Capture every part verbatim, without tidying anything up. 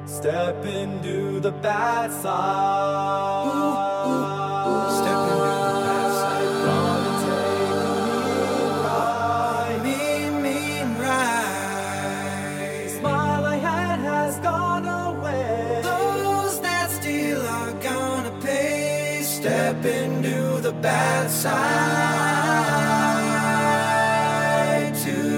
Step into the bad side. Ooh, ooh, ooh. Step into the bad side. Gonna take a mean ride. Mean, mean ride. Smile ahead has gone away. Those that steal are gonna pay. Step into the bad side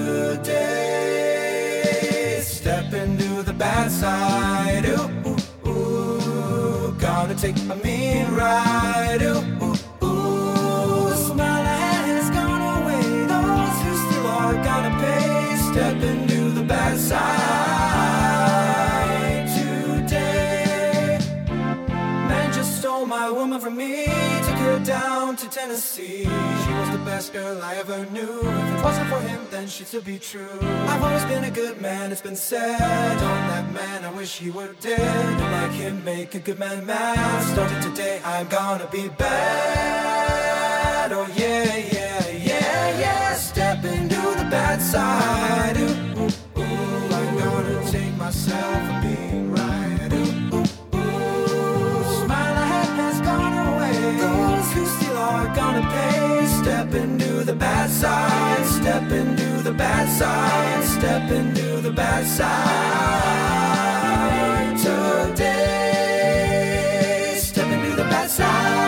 today. Step into the bad side. Ooh, ooh, ooh. Gonna take a mean ride. Ooh, ooh, ooh. The smile ahead has gone away. Those who still are gonna pay. Step into the bad side today. Man just stole my woman from me. Took her down to Tennessee. She was the best girl I ever knew. If it wasn't for him, then she'd still be true. I've always been a good man, it's been said. On that man, I wish he were dead. Like him, make a good man mad. Starting today, I'm gonna be bad. Oh yeah, yeah, yeah, yeah. Step into the bad side. Ooh, ooh, ooh. I'm gonna take myself a being right. Ooh, ooh, ooh. Smile ahead has gone away. Those who still are gonna pay. Step into the bad side. Step into the bad side. Step into the bad side today. Step into the bad side.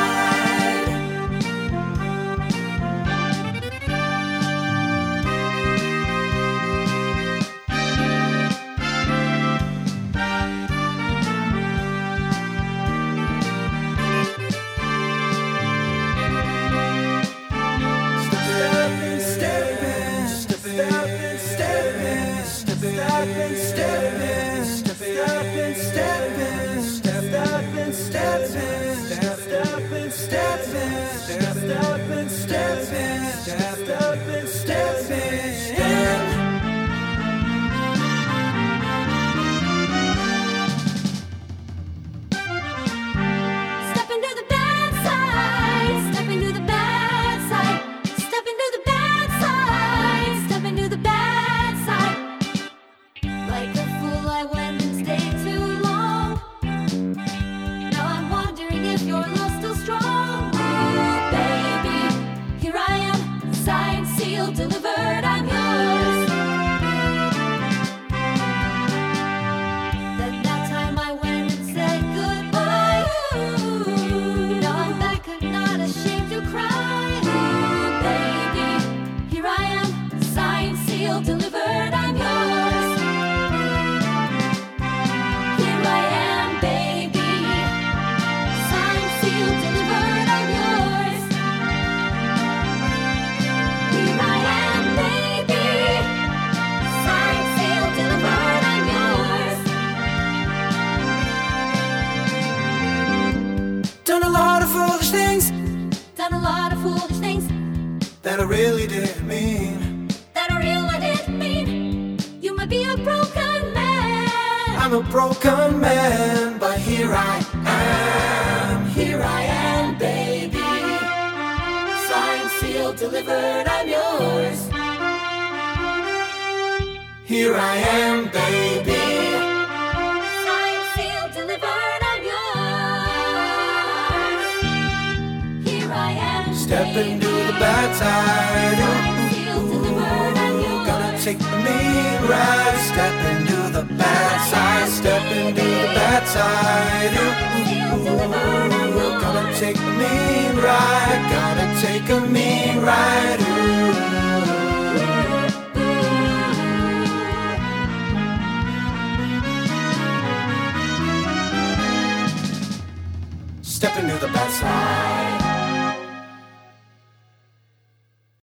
That I really didn't mean. That I really didn't mean. You might be a broken man. I'm a broken man, but here I am. Here I am, baby. Signed, sealed, delivered, I'm yours. Here I am, baby. Signed, sealed, delivered, I'm yours. Here I am, Step baby. into the bad side. Sealed, delivered, I'm yours. Gonna take the mean ride. Step into the bad side. Step into the bad side. Sealed, delivered, I'm yours. Gonna take the mean ride. Gonna take a mean ride. Ooh. Step into the bad side.